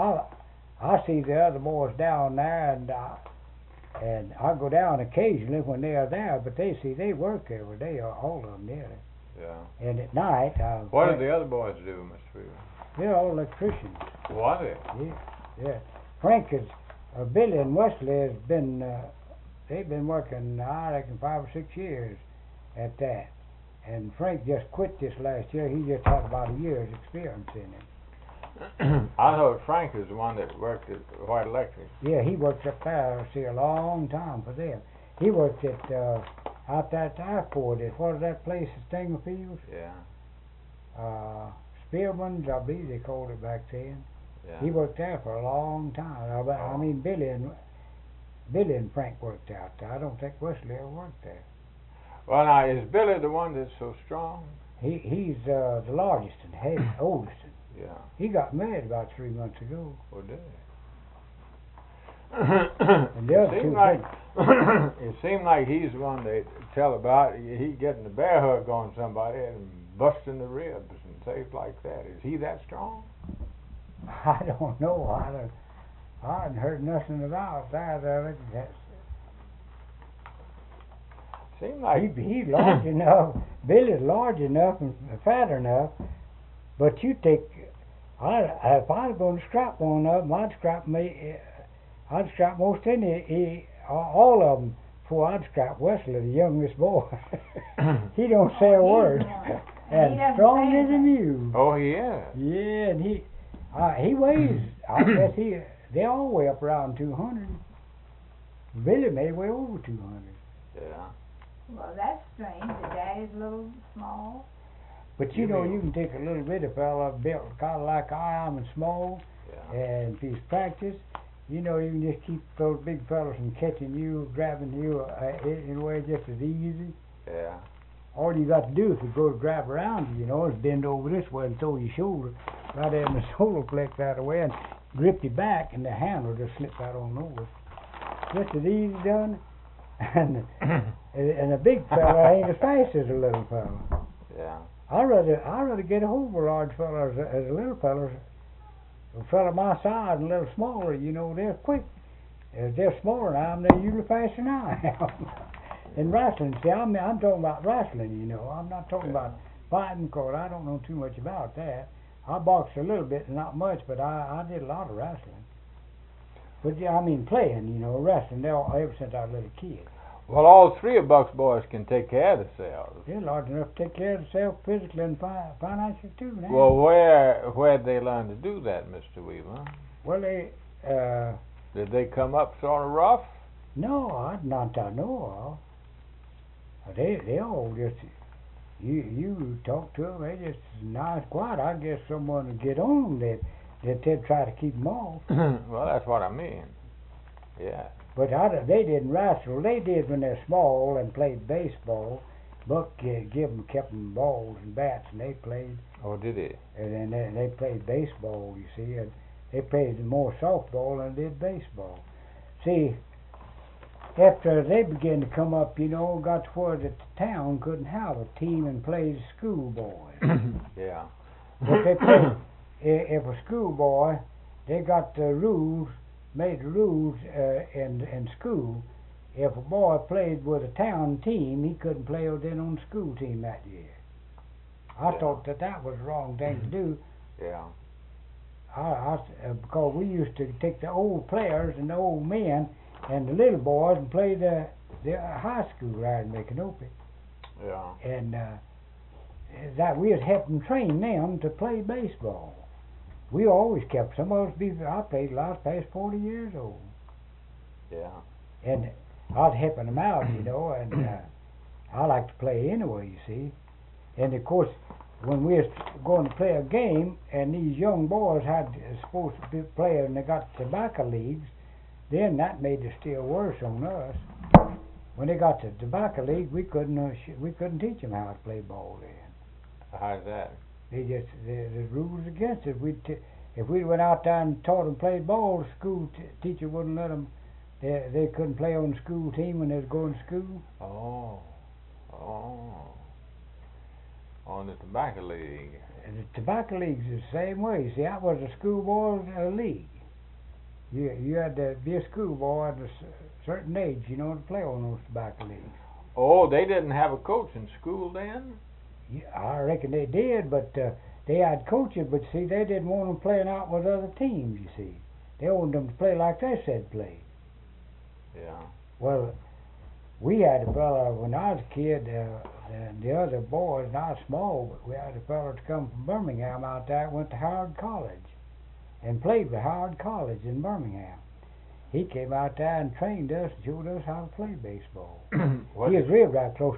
I see the other boys down there, and I go down occasionally when they are there. But they work every day, all of them nearly. Yeah. And at night, What do the other boys do, Mr. Weaver? they're all electricians. What are they? Yeah. Frank Billy and Wesley has been. They've been working, I reckon, 5 or 6 years at that. And Frank just quit this last year. He just had about a year's experience in it. I thought Frank was the one that worked at White Electric. Yeah, he worked up there, a long time for them. He worked at out there at the airport. What is that place, Stingerfields? Yeah. Spearman's, I believe they called it back then. Yeah. He worked there for a long time. I mean, Billy and Frank worked out there. I don't think Wesley ever worked there. Well, now, is Billy the one that's so strong? He's the largest and oldest. Yeah. He got married about 3 months ago. Oh, did And the other two it seemed like he's the one they tell about. He getting the bear hug on somebody and busting the ribs and things like that. Is he that strong? I don't know. I hadn't heard nothing about that. Seemed like He's large enough. Billy's large enough and fat enough. But you take, if I was going to scrap one of them, I'd scrap most all of them before I'd scrap Wesley, the youngest boy. He don't say a word, and strong as a mule. Oh, he is. Yeah, and he weighs. I guess they all weigh up around 200. Billy may weigh over 200. Yeah. Well, that's strange. The daddy's a little small. But you know, you can take a little bitty fella built kind of like I am and small, and if he's practiced, you know, you can just keep those big fellas from catching you, grabbing you in a way just as easy. Yeah. All you got to do if you go to grab around you, you know, is bend over this way and throw your shoulder right in the solar plex out of the way and grip your back, and the hand will just slip right on over. Just as easy done. And a big fella ain't as fast as a little fella. Yeah. I'd rather get a hold of a large fella as a little fella. A fella my size and a little smaller, you know, they're quick. If they're smaller than I am, they're usually faster than I am. In wrestling, see, I'm talking about wrestling, you know. I'm not talking about fighting, because I don't know too much about that. I boxed a little bit, not much, but I did a lot of wrestling. But yeah, I mean playing, you know, wrestling ever since I was a little kid. Well, all three of Buck's boys can take care of themselves. They're large enough to take care of themselves physically and financially too now. Well, where'd they learn to do that, Mr. Weaver? Well, they Did they come up sort of rough? no, not that I know of. They all just you talk to them, they just nice, quiet. I guess someone would get on that they'd try to keep them off. Well, that's what I mean. Yeah. But they didn't wrestle. They did when they're small and played baseball. Buck kept them balls and bats, and they played. Oh, did he? And then they played baseball, you see, and they played more softball than they did baseball. See, after they began to come up, you know, got to where the town couldn't have a team and play the schoolboys. Yeah. But they played, if a schoolboy, they got the rules, made the rules in school. If a boy played with a town team, he couldn't play then on the school team that year. I thought that was the wrong thing to do. Yeah. Because we used to take the old players and the old men and the little boys and play the high school right in Micanopy. Yeah. And that we was helping train them to play baseball. We always kept some of us. I played a lot past 40 years old. Yeah. And I was helping them out, you know, and I like to play anyway, you see. And of course, when we was going to play a game, and these young boys had supposed to be playing, and they got tobacco leagues, then that made it still worse on us. When they got to tobacco league, we couldn't teach them how to play ball then. How's that? The rules against it. If we went out there and taught them to play ball, the school teacher wouldn't let them. They couldn't play on the school team when they was going to school. Oh. On the tobacco league. And the tobacco leagues is the same way. See, that was a schoolboys league. You had to be a schoolboy at a certain age, you know, to play on those tobacco leagues. Oh, they didn't have a coach in school then? Yeah, I reckon they did, but they had coaches. But see, they didn't want them playing out with other teams. You see, they wanted them to play like they said play. Yeah. Well, we had a fella when I was a kid, and the other boys, not small, but we had a fella to come from Birmingham out there, went to Howard College, and played with Howard College in Birmingham. He came out there and trained us, and showed us how to play baseball. He was real right close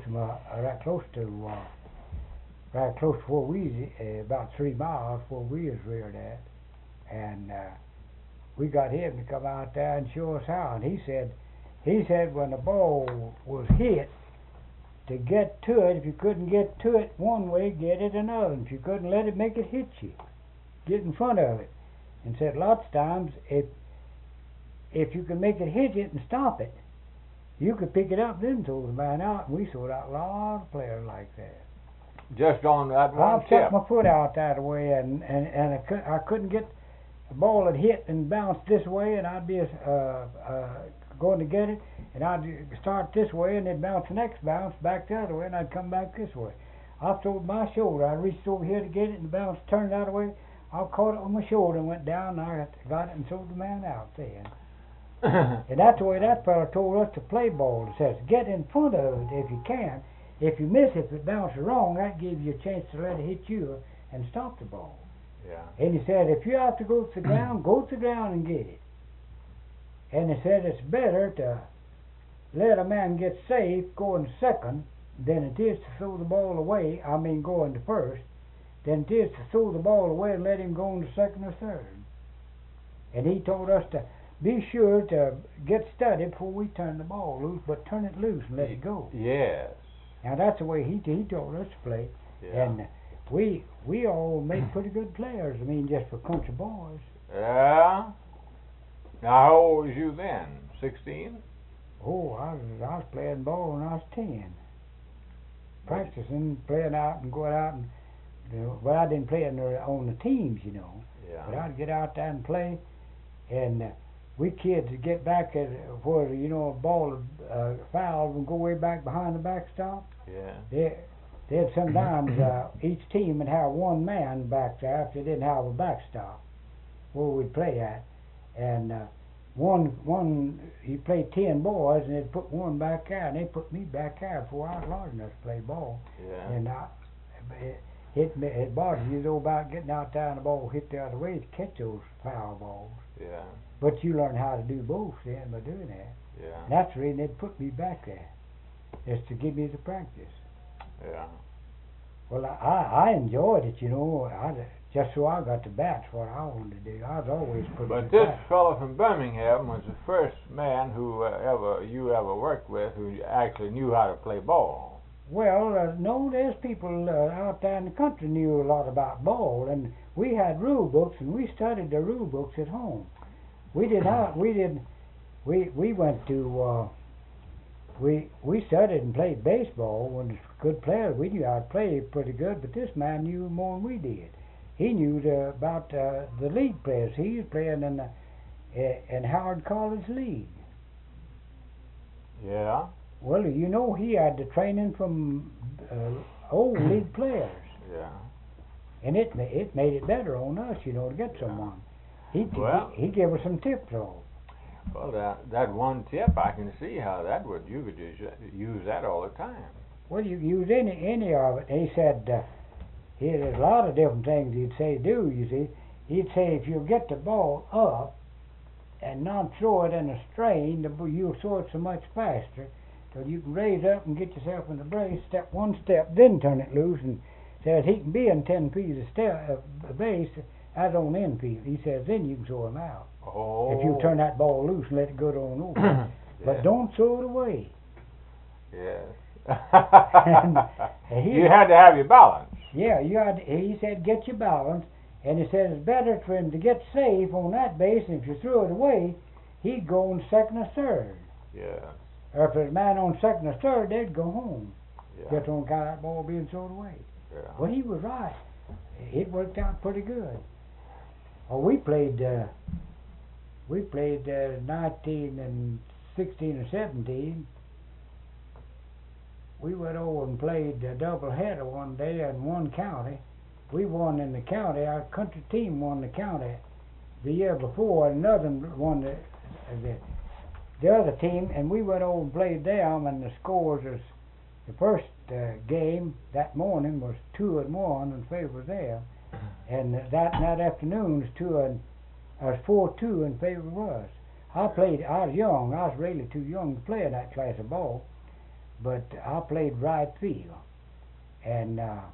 to where we, about 3 miles where we was reared at, and we got him to come out there and show us how. And he said when the ball was hit, to get to it, if you couldn't get to it one way, get it another. If you couldn't, let it make it hit you. Get in front of it. And said lots of times, if you could make it hit it and stop it, you could pick it up then throw the man out. And we sold out a lot of players like that. Just on that one I tip? stuck my foot out that way, and I couldn't get the ball had hit and bounced this way, and I'd be going to get it, and I'd start this way, and it'd bounce the next bounce back the other way, and I'd come back this way. I throwed my shoulder. I reached over here to get it, and the bounce turned the other way. I caught it on my shoulder and went down, and I got it and sold the man out then. And that's the way that fella told us to play ball. He says, get in front of it if you can. If you miss it, if it bounces wrong, that gives you a chance to let it hit you and stop the ball. Yeah. And he said, if you have to go to the ground, go to the ground and get it. And he said it's better to let a man get safe going second than it is to throw the ball away, going to first, than it is to throw the ball away and let him go into second or third. And he told us to be sure to get steady before we turn the ball loose, but turn it loose and let it go. Yes. Now that's the way he told us to play. Yeah. And we all made pretty good players. I mean, just for country boys. Yeah. Now, how old was you then? 16? Oh, I was playing ball when I was 10. Practicing, playing out and going out and, but I didn't play on the teams, you know. Yeah. But I'd get out there and play, and we kids would get back at where, a ball foul would go way back behind the backstop. Yeah. They'd sometimes each team would have one man back there if they didn't have a backstop where we'd play at, and he played 10 boys and they'd put one back there, and they put me back there before I was large enough to play ball. Yeah. And it bothers you though about getting out there and the ball hit the other way to catch those foul balls. Yeah. But you learn how to do both then by doing that. Yeah. And that's the reason they'd put me back there, is to give me the practice. Yeah. Well, I enjoyed it, just so I got the bat's what I wanted to do. I was always pretty But good this fellow from Birmingham was the first man who you ever worked with who actually knew how to play ball. Well, no, there's people out there in the country knew a lot about ball, and we had rule books, and we studied the rule books at home. We went to, we studied and played baseball. When good players, we knew how to play pretty good, but this man knew more than we did. He knew about the league players. He was playing in Howard College League. Yeah. Well, he had the training from old league players. Yeah. And it made it better on us, to get someone. He gave us some tips, though. Well, that one tip, I can see how you could use that all the time. Well, you use any of it. He said, there's a lot of different things he'd say do, you see. He'd say if you get the ball up and not throw it in a strain, you'll throw it so much faster. So you can raise up and get yourself in the brace, step one step, then turn it loose, and says he can be in 10 feet of base as on infield. He says then you can throw him out. Oh. If you turn that ball loose and let it go on over. Yeah. But don't throw it away. Yes. You had to have your balance. Yeah, he said get your balance, and he said it's better for him to get safe on that base, and if you threw it away, he'd go on second or third. Yeah. Or if there's a man on second or third, they'd go home. Yeah. Just on account of that ball being thrown away. Yeah. Well, he was right. It worked out pretty good. Well, we played 19 and 16 or 17. We went over and played a doubleheader one day in one county. We won in the county. Our country team won the county the year before, and another won the other team, and we went over and played them, and the scores was the first game that morning was 2-1 in favor of them, and that afternoon was 4-2 in favor of us. I was young. I was really too young to play in that class of ball, but I played right field, and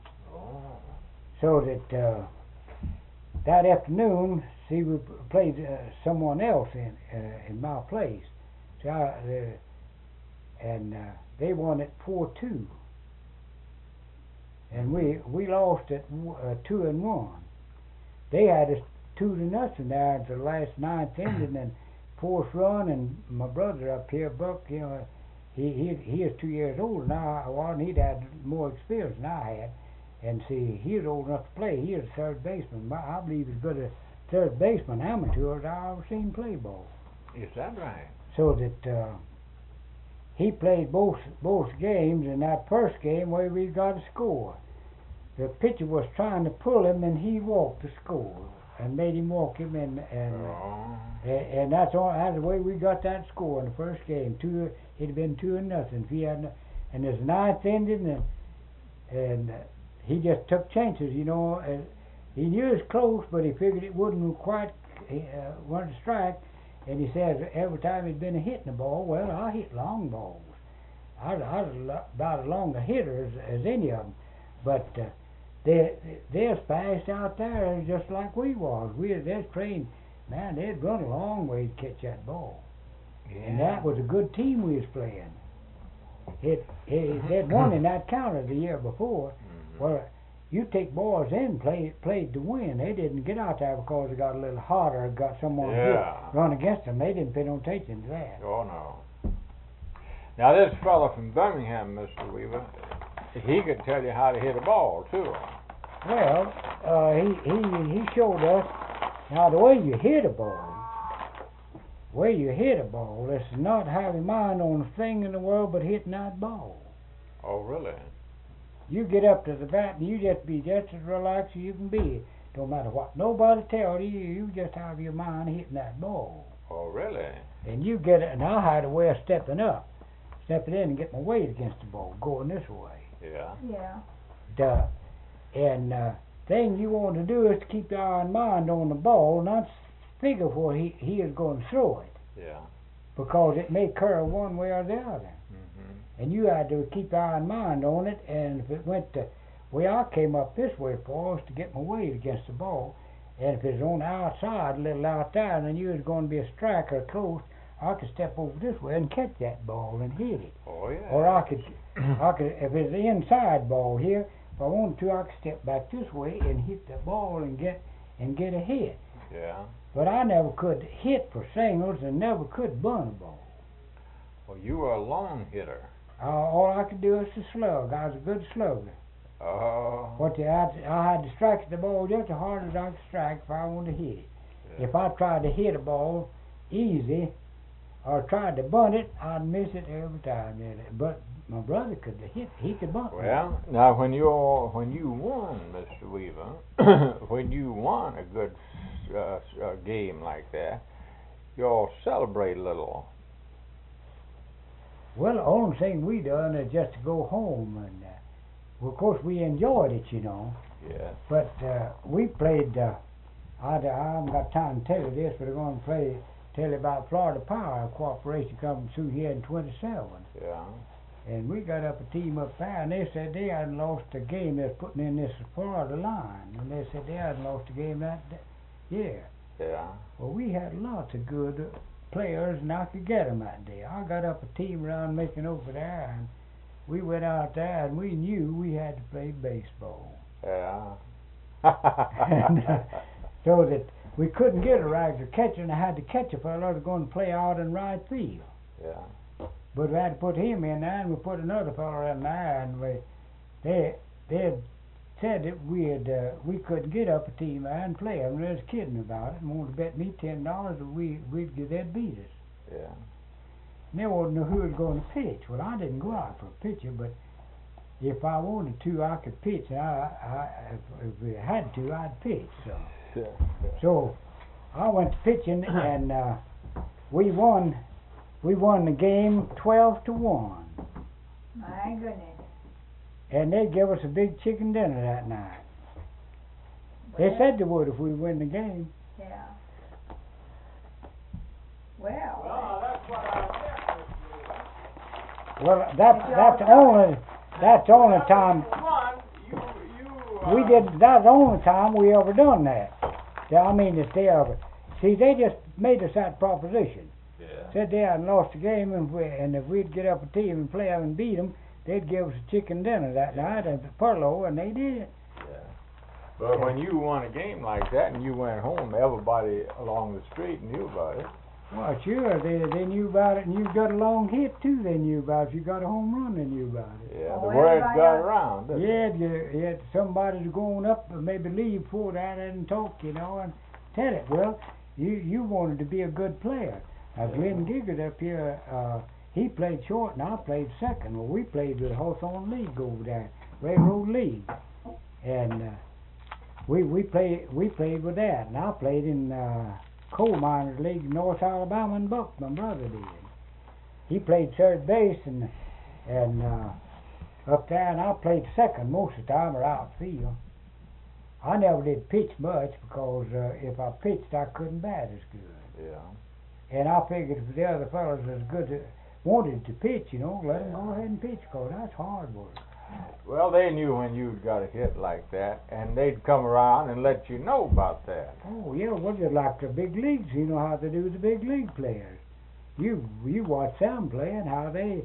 so that afternoon, we played someone else in my place. So they won it 4-2, and we lost it 2-1. They had us 2-0 there until the last ninth inning and fourth run. And my brother up here, Buck, he is 2 years older than I was, and he'd had more experience than I had. And see, he was old enough to play. He was a third baseman. I believe he's as good a third baseman amateur as I ever seen play ball. Is that right? So that he played both games. In that first game where we got a score, the pitcher was trying to pull him, and he walked the score and made him walk him, and that's the way we got that score in the first game. It'd been 2-0 if he hadn't. And there's ninth inning, and he just took chances, He knew it was close, but he figured it wouldn't quite want to strike. And he says every time he'd been hitting the ball, well, I hit long balls. I was about as long a hitter as any of them. But they're fast out there just like we was. They're trained, man. They'd run a long way to catch that ball. And that was a good team we was playing. They'd won in that counter the year before. Well, you take boys in played to win. They didn't get out there because they got a little hotter or got someone run against them. They didn't pay no attention to that. Oh no. Now this fellow from Birmingham, Mr. Weaver, he could tell you how to hit a ball too. Well, he showed us now the way you hit a ball. Is not have your mind on a thing in the world but hitting that ball. Oh really? You get up to the bat and you just be just as relaxed as you can be. Don't matter what nobody tells you, you just have your mind hitting that ball. Oh really? And you get it, and I had a way of stepping in and get my weight against the ball, going this way. Yeah. Yeah. Thing you want to do is to keep your eye and mind on the ball, not figure where he is going to throw it. Yeah. Because it may curve one way or the other. And you had to keep your eye and mind on it, and if it went the way I came up this way for us to get my weight against the ball, and if it was on the outside, a little out there, and then you was going to be a strike or close, I could step over this way and catch that ball and hit it. Oh yeah. Or I could, if it's the inside ball here, if I wanted to, I could step back this way and hit the ball and get a hit. Yeah. But I never could hit for singles and never could bunt a ball. Well, you were a long hitter. All I could do is to slug. I was a good slugger. Oh. I had to strike the ball just as hard as I could strike if I wanted to hit it. Yeah. If I tried to hit a ball easy or tried to bunt it, I'd miss it every time. But my brother could hit. He could bunt. Well, now when you won, Mr. Weaver, when you won a good game like that, you all celebrate a little. Well, the only thing we done is just to go home, and well, of course we enjoyed it, you know. Yeah. But we played. I haven't got time to tell you this, but I'm going to tell you about Florida Power Corporation coming through here in 27. Yeah. And we got up a team up there, and they said they hadn't lost a game. They was putting in this Florida line, and they said they hadn't lost a game that year. Yeah. Well, we had lots of good players, and I could get them that day. I got up a team around making over there, and we went out there, and we knew we had to play baseball. Yeah. And, so that we couldn't get a regular catcher, and I had to catch a fellow that was going to play out in right field. Yeah. But we had to put him in there, and we put another fellow in there, and they had said that we couldn't get up a team there and play them. They was kidding about it and wanted to bet me $10 that they'd beat us. Yeah. And they wanted to know who was going to pitch. Well, I didn't go out for a pitcher, but if I wanted to, I could pitch. And if we had to, I'd pitch. So I went to pitching, and we won the game 12-1. My goodness. And they gave us a big chicken dinner that night. They said they would if we win the game. Yeah. Well. Well, that's what I said. Well, that's the only time that's the only time we ever done that. I mean, if they ever see, they just made us that proposition. Yeah. Said they hadn't lost a game, and if we'd get up a team and play them and beat them, they'd give us a chicken dinner that night at the Perlo, and they did. Yeah. But when you won a game like that and you went home, everybody along the street knew about it. Well, sure, they knew about it, and you got a long hit too. They knew about it. If you got a home run, they knew about it. Yeah, Oh, the word everybody got else- around, didn't it? Yeah, you had somebody to going up, or maybe leave before that and talk, you know, and tell it. Well, you wanted to be a good player. Now, Glenn Giggard up here, he played short, and I played second. Well, we played with the Hawthorne League over there, Railroad League, and we played with that. And I played in Coal Miners League in North Alabama, and Buck, my brother did. He played third base and up there, and I played second most of the time, or outfield. I never did pitch much because if I pitched, I couldn't bat as good. Yeah. And I figured if the other fellows was good, wanted to pitch, you know, let them go ahead and pitch, because that's hard work. Well, they knew when you got a hit like that, and they'd come around and let you know about that. Oh yeah, well, just like the big leagues, you know how they do the big league players. You watch them play and how they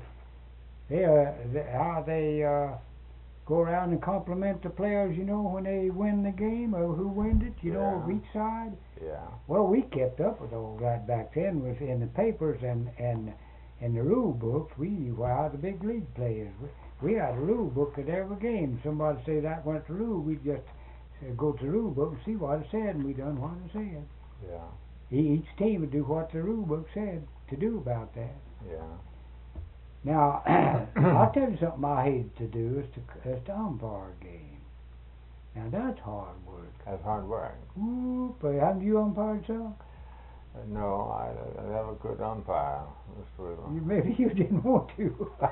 go around and compliment the players, you know, when they win the game or who wins it, you know, of each side. Yeah. Well, we kept up with all that back then. Was in the papers and in the rule books. We knew how the big league players. We had a rule book at every game. Somebody say that went to rule, we just go to the rule book and see what it said, and we done what it said. Yeah. Each team would do what the rule book said to do about that. Yeah. Now, I'll tell you something I hate to do is to umpire a game. Now that's hard work. That's hard work. Ooh, but haven't you umpired some? No, I never could umpire, Mr. Weaver. Maybe you didn't want to.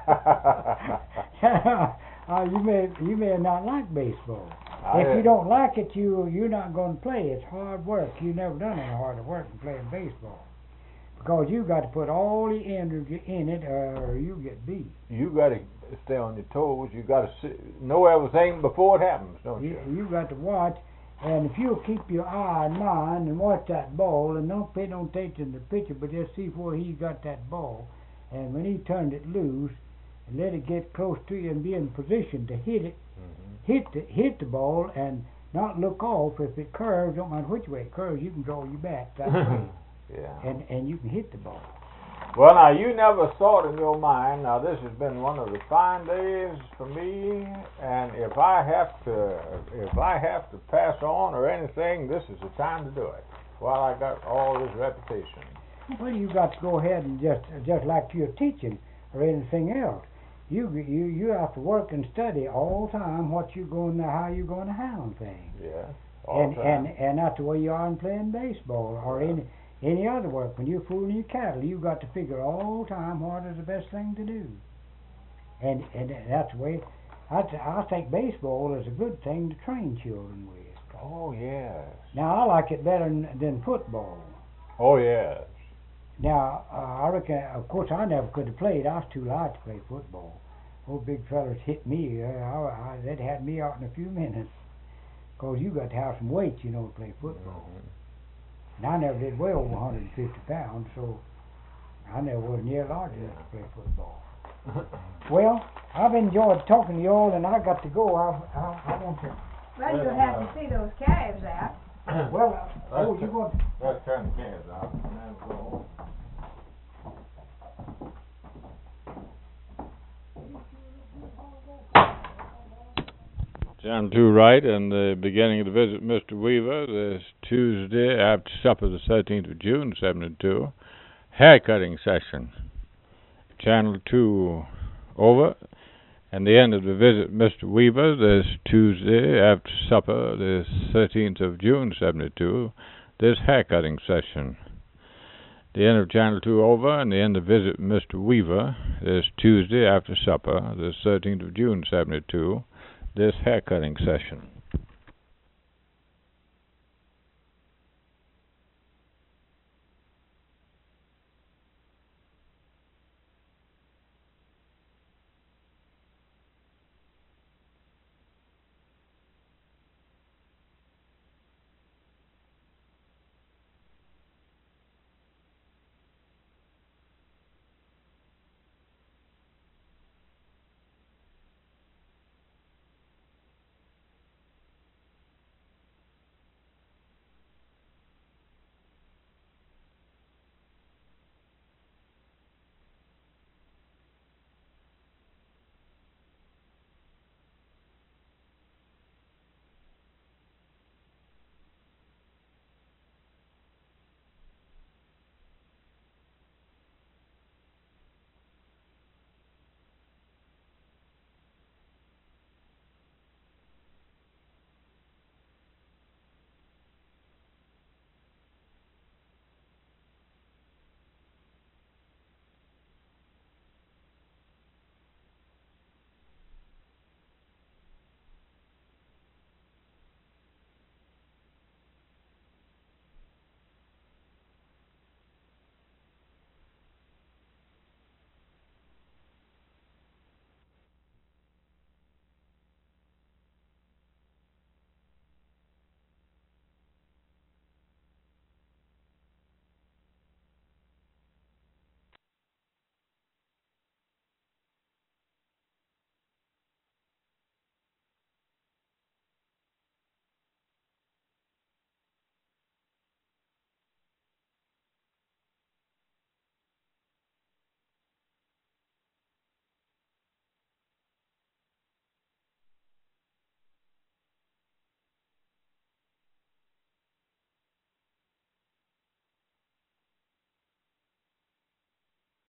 You may not like baseball. If you don't like it, you're not going to play. It's hard work. You've never done any harder work than playing baseball. Because you got to put all the energy in it, or you get beat. You got to stay on your toes. You got to know everything before it happens, don't you? You got to watch, and if you'll keep your eye in mind and watch that ball, and don't pay no attention to the pitcher, but just see where he got that ball, and when he turned it loose, and let it get close to you and be in position to hit it, hit the ball, and not look off. If it curves, don't matter which way it curves, you can draw your bat that way. Yeah. And you can hit the ball. Well, now, you never thought in your mind, now this has been one of the fine days for me, and if I have to pass on or anything, this is the time to do it, while I got all this reputation. Well, you got to go ahead and just like you're teaching or anything else. You have to work and study all the time how you're going to handle things. Yeah. All the time. And that's the way you are in playing baseball or any other work. When you're fooling your cattle, you've got to figure all the time what is the best thing to do. And that's the way. I think baseball is a good thing to train children with. Oh, yes. Now, I like it better than football. Oh, yes. Now, I reckon, of course, I never could have played. I was too light to play football. Those big fellas hit me. They'd had me out in a few minutes. Because you got to have some weight, you know, to play football. And I never did weigh over 150 pounds, so I never was near large enough to play football. Well, I've enjoyed talking to you all, and I got to go. I want to... Well, you'll have to see those calves out. Well, you want... Let's turn the cans out and then go home. Channel 2 right, and the beginning of the visit Mr. Weaver this Tuesday after supper, the 13th of June, 72. Haircutting session. Channel 2 over, and the end of the visit Mr. Weaver this Tuesday after supper, the 13th of June, 72. This haircutting session. The end of Channel 2 over, and the end of visit Mr. Weaver this Tuesday after supper, the 13th of June, 72. This haircutting session.